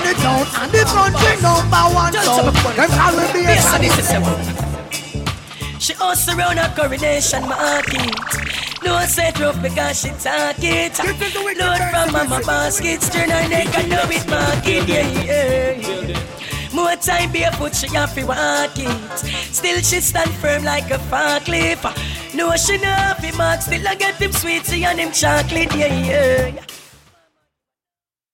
the town and the country #1 sound. Them call me bass. She also around her coronation market. No set rough because she talk it. Load from mama baskets, turn her neck and know it market. Yeah. More time barefoot she have to walk it. Still she stand firm like a forklift. No she know fi mark, still I get him sweetie and him chocolate. Yeah.